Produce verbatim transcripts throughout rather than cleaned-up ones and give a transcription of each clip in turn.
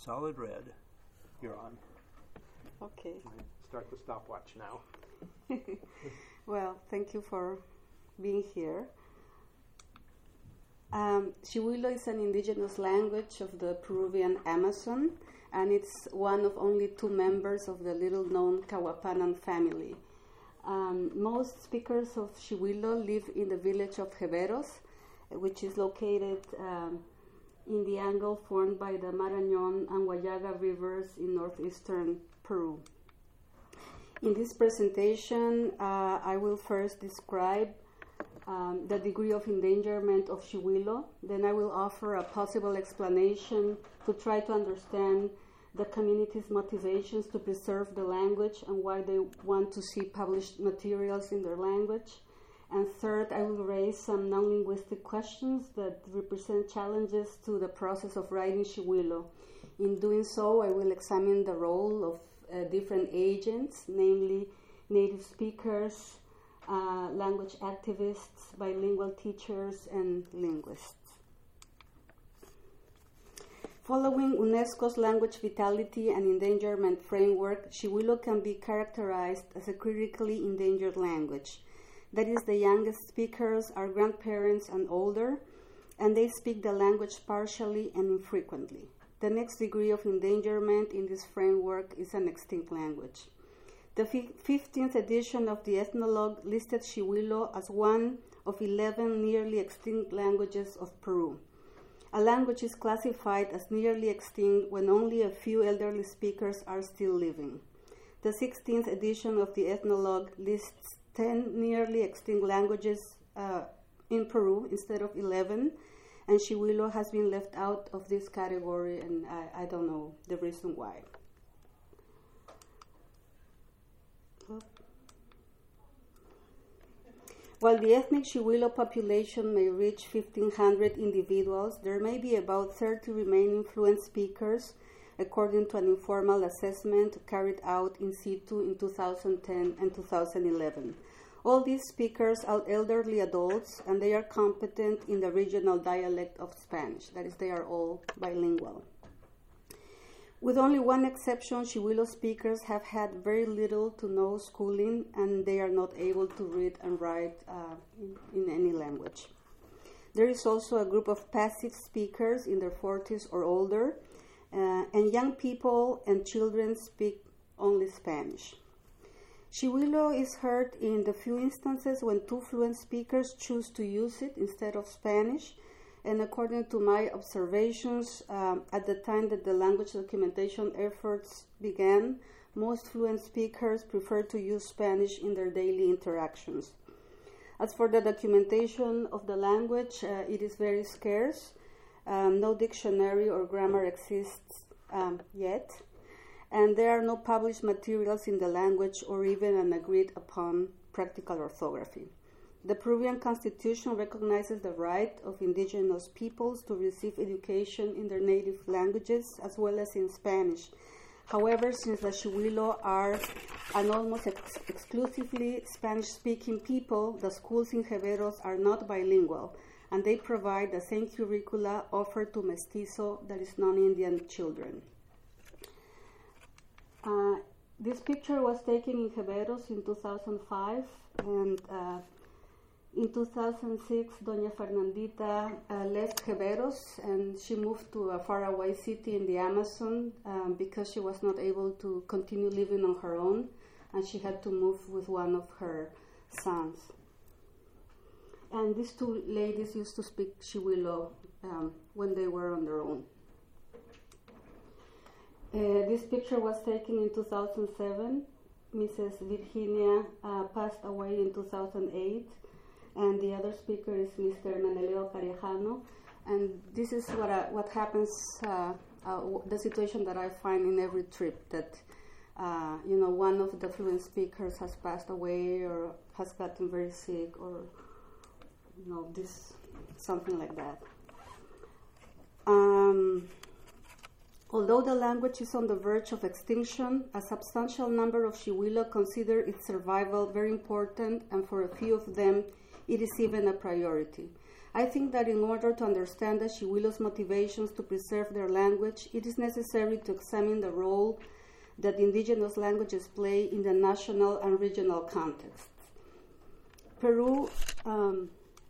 Solid red. You're on. Okay. Start the stopwatch now. Well, thank you for being here. Um, Shiwilo is an indigenous language of the Peruvian Amazon, and it's one of only two members of the little-known Cahuapanan family. Um, most speakers of Shiwilo live in the village of Jeveros, which is located um, in the angle formed by the Marañón and Huallaga rivers in northeastern Peru. In this presentation, uh, I will first describe um, the degree of endangerment of Shiwilo. Then I will offer a possible explanation to try to understand the community's motivations to preserve the language and why they want to see published materials in their language. And third, I will raise some non-linguistic questions that represent challenges to the process of writing Shiwilo. In doing so, I will examine the role of uh, different agents, namely native speakers, uh, language activists, bilingual teachers, and linguists. Following UNESCO's Language Vitality and Endangerment Framework, Shiwilo can be characterized as a critically endangered language. That is, the youngest speakers are grandparents and older, and they speak the language partially and infrequently. The next degree of endangerment in this framework is an extinct language. The fifteenth edition of the Ethnologue listed Shiwilo as one of eleven nearly extinct languages of Peru. A language is classified as nearly extinct when only a few elderly speakers are still living. The sixteenth edition of the Ethnologue lists ten nearly extinct languages uh, in Peru instead of eleven, and Shiwilo has been left out of this category, and I, I don't know the reason why. While the ethnic Shiwilo population may reach fifteen hundred individuals, there may be about thirty remaining fluent speakers, according to an informal assessment carried out in situ in two thousand ten and two thousand eleven. All these speakers are elderly adults, and they are competent in the regional dialect of Spanish. That is, they are all bilingual. With only one exception, Shiwilo speakers have had very little to no schooling, and they are not able to read and write uh, in, in any language. There is also a group of passive speakers in their forties or older, uh, and young people and children speak only Spanish. Shiwilo is heard in the few instances when two fluent speakers choose to use it instead of Spanish, and according to my observations, um, at the time that the language documentation efforts began, most fluent speakers prefer to use Spanish in their daily interactions. As for the documentation of the language, uh, it is very scarce. Um, no dictionary or grammar exists um, yet, and there are no published materials in the language or even an agreed upon practical orthography. The Peruvian Constitution recognizes the right of indigenous peoples to receive education in their native languages as well as in Spanish. However, since the Shiwilo are an almost ex- exclusively Spanish-speaking people, the schools in Jeveros are not bilingual, and they provide the same curricula offered to mestizo, that is non-Indian children. Uh, this picture was taken in Jeveros in two thousand five, and uh, in two thousand six, Doña Fernandita uh, left Jeveros, and she moved to a faraway city in the Amazon um, because she was not able to continue living on her own, and she had to move with one of her sons. And these two ladies used to speak Shiwilo um, when they were on their own. Uh, this picture was taken in two thousand seven. Missus Virginia uh, passed away in two thousand eight. And the other speaker is Mister Meneleo Carejano. And this is what I, what happens, uh, uh, w- the situation that I find in every trip, that, uh, you know, one of the fluent speakers has passed away or has gotten very sick or, you know, this, something like that. Um, although the language is on the verge of extinction, a substantial number of Shiwilo consider its survival very important, and for a few of them, it is even a priority. I think that in order to understand the Shiwilo's motivations to preserve their language, it is necessary to examine the role that indigenous languages play in the national and regional contexts. Peru, um,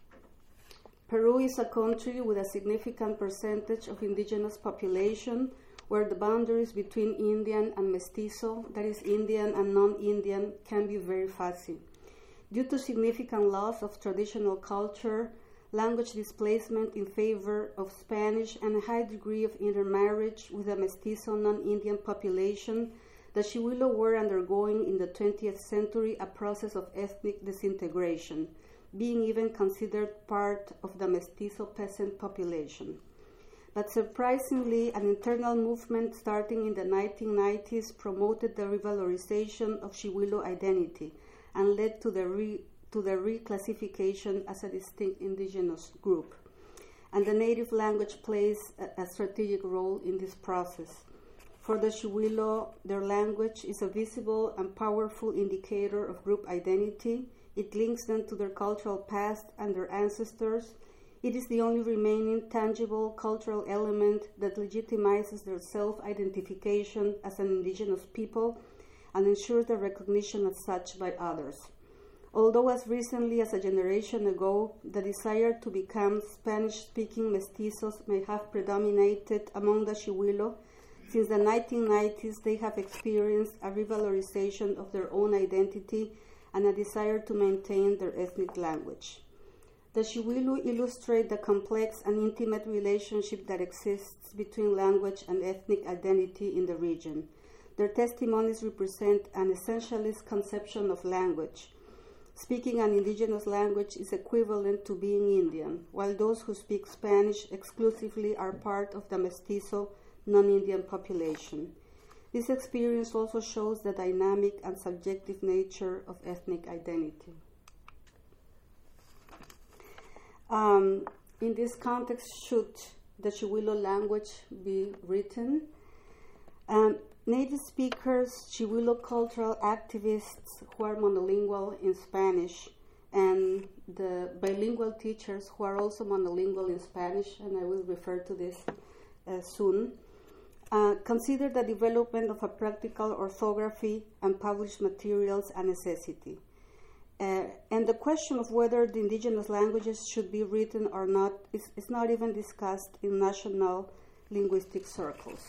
Peru is a country with a significant percentage of indigenous population, where the boundaries between Indian and Mestizo, that is Indian and non-Indian, can be very fuzzy. Due to significant loss of traditional culture, language displacement in favor of Spanish, and a high degree of intermarriage with the Mestizo non-Indian population, the Shiwilo were undergoing in the twentieth century a process of ethnic disintegration, being even considered part of the Mestizo peasant population. But surprisingly, an internal movement starting in the nineteen nineties promoted the revalorization of Shiwilo identity and led to the re to the reclassification as a distinct indigenous group. And the native language plays a, a strategic role in this process. For the Shiwilo, their language is a visible and powerful indicator of group identity. It links them to their cultural past and their ancestors. It is the only remaining tangible cultural element that legitimizes their self-identification as an indigenous people and ensures their recognition as such by others. Although as recently as a generation ago, the desire to become Spanish-speaking mestizos may have predominated among the Shiwilo, since the nineteen nineties they have experienced a revalorization of their own identity and a desire to maintain their ethnic language. The Shiwilo illustrate the complex and intimate relationship that exists between language and ethnic identity in the region. Their testimonies represent an essentialist conception of language. Speaking an indigenous language is equivalent to being Indian, while those who speak Spanish exclusively are part of the mestizo non-Indian population. This experience also shows the dynamic and subjective nature of ethnic identity. Um, in this context, should the Shiwilo language be written? Um, native speakers, Shiwilo cultural activists who are monolingual in Spanish, and the bilingual teachers who are also monolingual in Spanish, and I will refer to this uh, soon, uh, consider the development of a practical orthography and published materials a necessity. Uh, and the question of whether the indigenous languages should be written or not is, is not even discussed in national linguistic circles.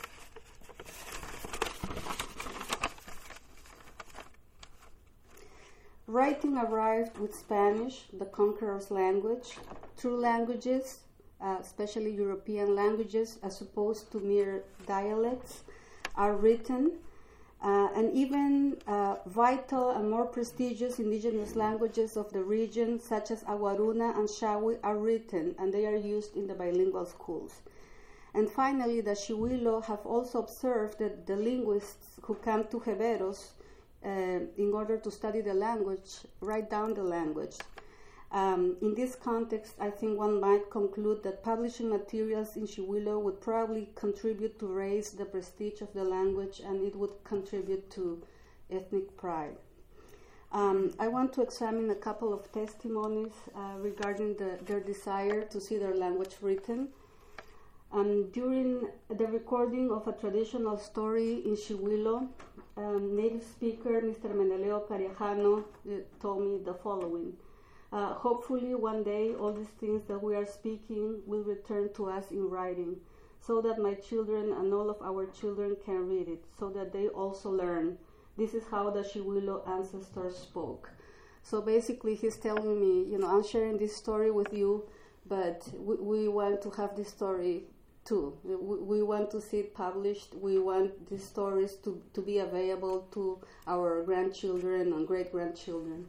Writing arrived with Spanish, the conqueror's language. True languages, uh, especially European languages, as opposed to mere dialects, are written. Uh, and even uh, vital and more prestigious indigenous languages of the region, such as Aguaruna and Shawi, are written, and they are used in the bilingual schools. And finally, the Shiwilo have also observed that the linguists who come to Jeveros uh, in order to study the language write down the language. Um, in this context, I think one might conclude that publishing materials in Shiwilo would probably contribute to raise the prestige of the language, and it would contribute to ethnic pride. Um, I want to examine a couple of testimonies uh, regarding the, their desire to see their language written. Um, during the recording of a traditional story in Shiwilo, um, native speaker Mister Meneleo Cariajano uh, told me the following. Uh, hopefully one day all these things that we are speaking will return to us in writing, so that my children and all of our children can read it, so that they also learn. This is how the Shiwilo ancestors spoke. So basically he's telling me, you know, I'm sharing this story with you, but we, we want to have this story too. We, we want to see it published. We want these stories to, to be available to our grandchildren and great-grandchildren.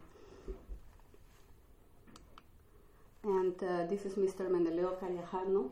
And uh, this is Mister Meneleo Cariajano.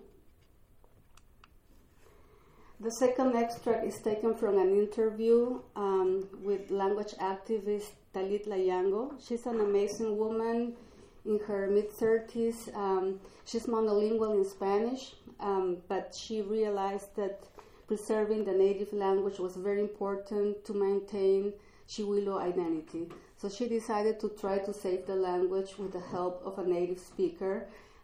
The second extract is taken from an interview um, with language activist Talit Layango. She's an amazing woman in her mid-thirties. Um, she's monolingual in Spanish, um, but she realized that preserving the native language was very important to maintain Shiwilo identity. So she decided to try to save the language with the help of a native speaker,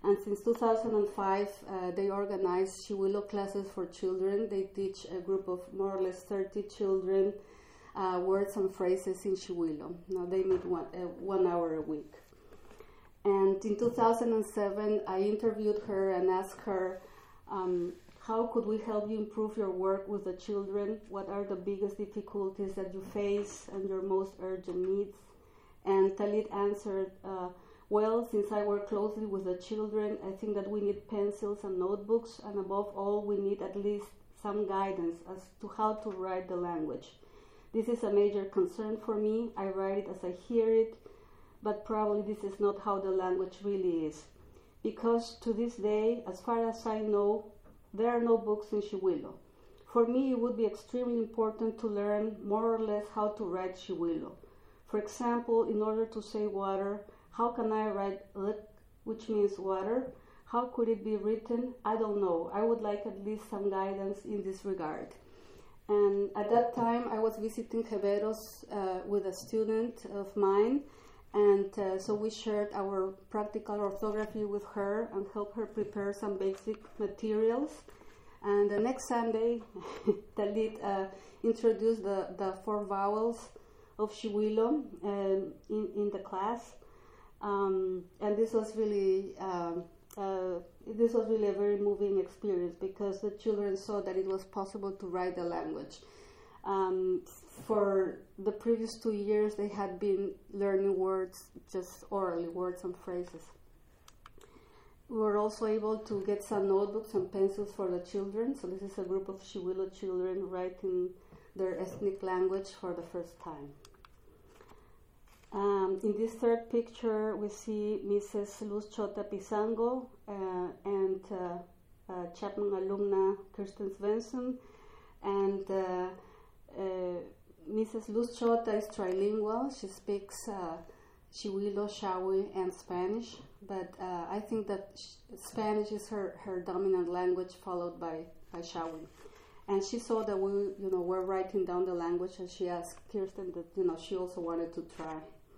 And since two thousand five, uh, they organize Shiwilo classes for children. They teach a group of more or less thirty children uh, words and phrases in Shiwilo. Now they meet one, uh, one hour a week. And in two thousand seven, I interviewed her and asked her, um, how could we help you improve your work with the children? What are the biggest difficulties that you face and your most urgent needs? And Talit answered, uh, well, since I work closely with the children, I think that we need pencils and notebooks, and above all, we need at least some guidance as to how to write the language. This is a major concern for me. I write it as I hear it, but probably this is not how the language really is. Because to this day, as far as I know, there are no books in Shiwilo. For me, it would be extremely important to learn more or less how to write Shiwilo. For example, in order to say water, how can I write lik, which means water? How could it be written? I don't know. I would like at least some guidance in this regard. And at that time, I was visiting Jeveros uh, with a student of mine, and uh, so we shared our practical orthography with her and helped her prepare some basic materials. And the next Sunday, Talit uh, introduced the, the four vowels of Shiwilo um, in, in the class. Um, and this was really um, uh, this was really a very moving experience because the children saw that it was possible to write the language. Um, for the previous two years, they had been learning words just orally, words and phrases. We were also able to get some notebooks and pencils for the children. So this is a group of Shiwilo children writing their ethnic language for the first time. Um, in this third picture, we see Missus Luz Chota Pizango uh, and uh, uh, Chapman alumna Kirsten Svensson. And uh, uh, Missus Luz Chota is trilingual. She speaks uh, Shiwilo, Shawi, and Spanish. But uh, I think that sh- Spanish is her, her dominant language, followed by, by Shawi. And she saw that we, you know, were writing down the language, and she asked Kirsten that, you know, she also wanted to try.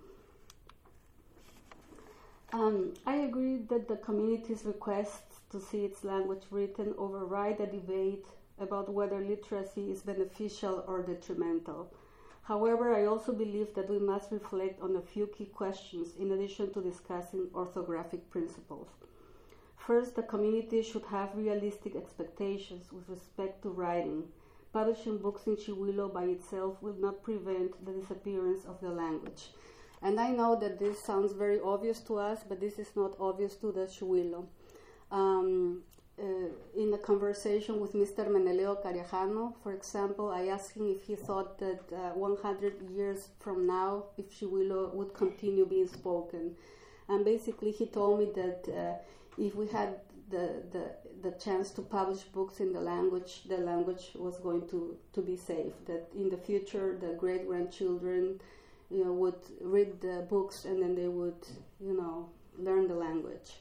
Um, I agree that the community's request to see its language written override the debate about whether literacy is beneficial or detrimental. However, I also believe that we must reflect on a few key questions in addition to discussing orthographic principles. First, the community should have realistic expectations with respect to writing. Publishing books in Shiwilo by itself will not prevent the disappearance of the language. And I know that this sounds very obvious to us, but this is not obvious to the Shiwilo. Um, uh, in a conversation with Mister Meneleo Carajano, for example, I asked him if he thought that uh, one hundred years from now, if Shiwilo would continue being spoken. And basically he told me that uh, if we had the, the, the chance to publish books in the language, the language was going to, to be safe, that in the future the great-grandchildren you know, would read the books and then they would, you know, learn the language.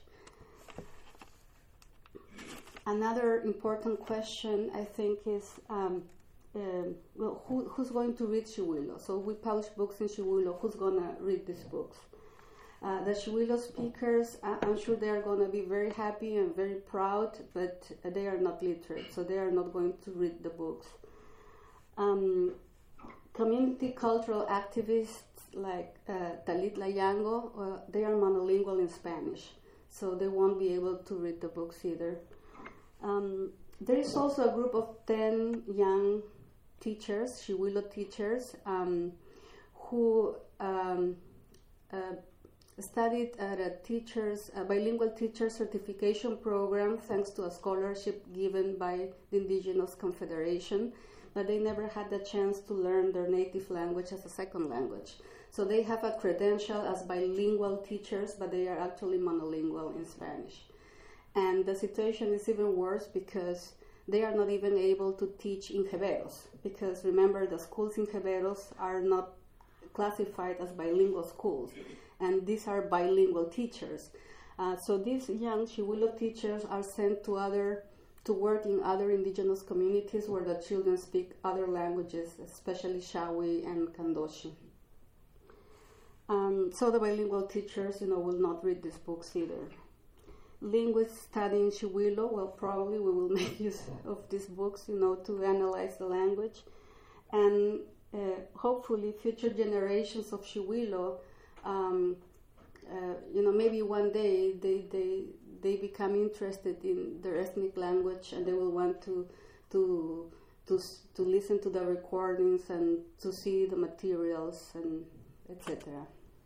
Another important question, I think, is um, uh, well, who, who's going to read Shiwilo? So we publish books in Shiwilo. Who's going to read these books? Uh, the Shiwilo speakers, I- I'm sure they are going to be very happy and very proud, but they are not literate, so they are not going to read the books. Um, Community cultural activists like uh, Talit Layango, uh, they are monolingual in Spanish, so they won't be able to read the books either. Um, there is also a group of ten young teachers, Shiwilo teachers, um, who um, uh, studied at a teachers, a bilingual teacher certification program thanks to a scholarship given by the Indigenous Confederation, but they never had the chance to learn their native language as a second language. So they have a credential as bilingual teachers, but they are actually monolingual in Spanish. And the situation is even worse because they are not even able to teach in Jeveros, because remember, the schools in Jeveros are not classified as bilingual schools, and these are bilingual teachers. Uh, so these young Shiwilo teachers are sent to other to work in other indigenous communities where the children speak other languages, especially Shawi and Kandoshi. Um, so the bilingual teachers, you know, will not read these books either. linguists studying Shiwilo, well, probably we will make use of these books, you know, to analyze the language. And uh, hopefully future generations of Shiwilo, um, uh, you know, maybe one day they, they, they become interested in their ethnic language and they will want to, to, to, to listen to the recordings and to see the materials and et cetera.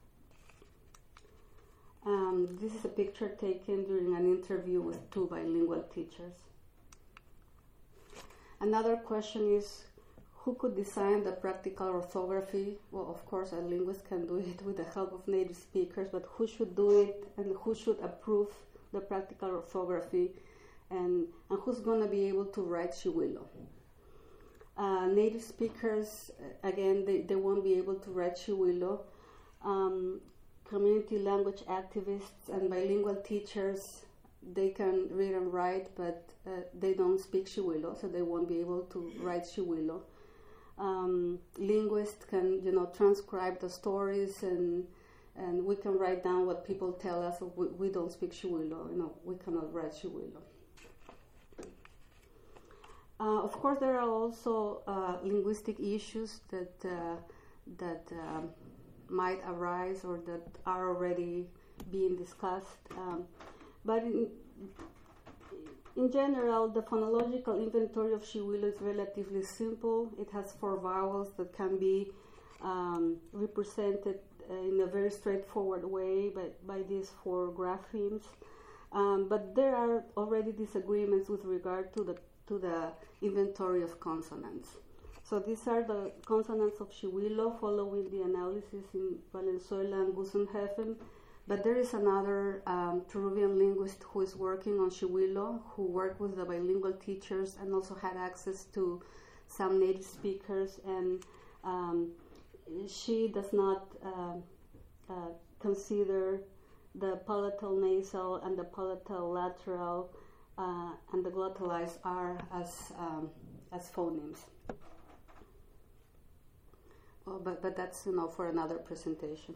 Um, this is a picture taken during an interview with two bilingual teachers. Another question is, who could design the practical orthography? Well, of course, a linguist can do it with the help of native speakers, but who should do it and who should approve the practical orthography, and, and who's going to be able to write Shiwilo? Uh, native speakers, again, they, they won't be able to write Shiwilo. Um, community language activists and bilingual teachers, they can read and write, but uh, they don't speak Shiwilo, so they won't be able to write Shiwilo. Um, linguists can, you know, transcribe the stories, and and we can write down what people tell us. We, we don't speak Shiwilo, you know, we cannot write Shiwilo. Uh, of course, there are also uh, linguistic issues that uh, that um, might arise or that are already being discussed. Um, but in, in general, the phonological inventory of Shiwilo is relatively simple. It has four vowels that can be um, represented uh, in a very straightforward way by, by these four graphemes. Um, but there are already disagreements with regard to the to the inventory of consonants. So these are the consonants of Shiwilo following the analysis in Valenzuela and Gusenhofen. But there is another um, Peruvian linguist who is working on Shiwilo, who worked with the bilingual teachers and also had access to some native speakers. And um, she does not uh, uh, consider the palatal nasal and the palatal lateral uh, and the glottalized R as, um, as phonemes. Oh, but, but that's, you know, for another presentation.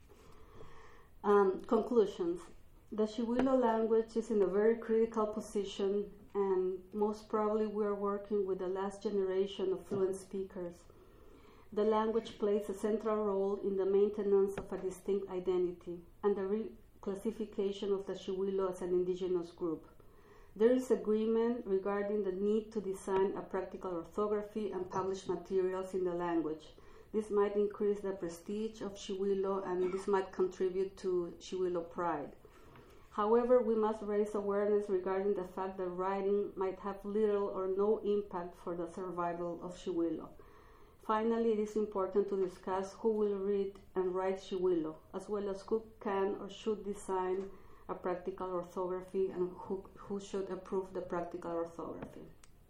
Um, conclusions. The Shiwilo language is in a very critical position, and most probably we are working with the last generation of fluent speakers. The language plays a central role in the maintenance of a distinct identity and the reclassification of the Shiwilo as an indigenous group. There is agreement regarding the need to design a practical orthography and publish materials in the language. This might increase the prestige of Shiwilo, and this might contribute to Shiwilo pride. However, we must raise awareness regarding the fact that writing might have little or no impact for the survival of Shiwilo. Finally, it is important to discuss who will read and write Shiwilo, as well as who can or should design a practical orthography and who, who should approve the practical orthography.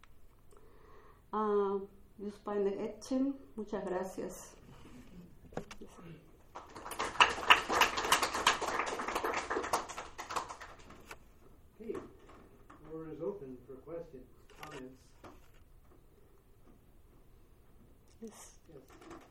Uh, Muchas gracias. Okay, floor is open for questions, comments. Yes. Yes.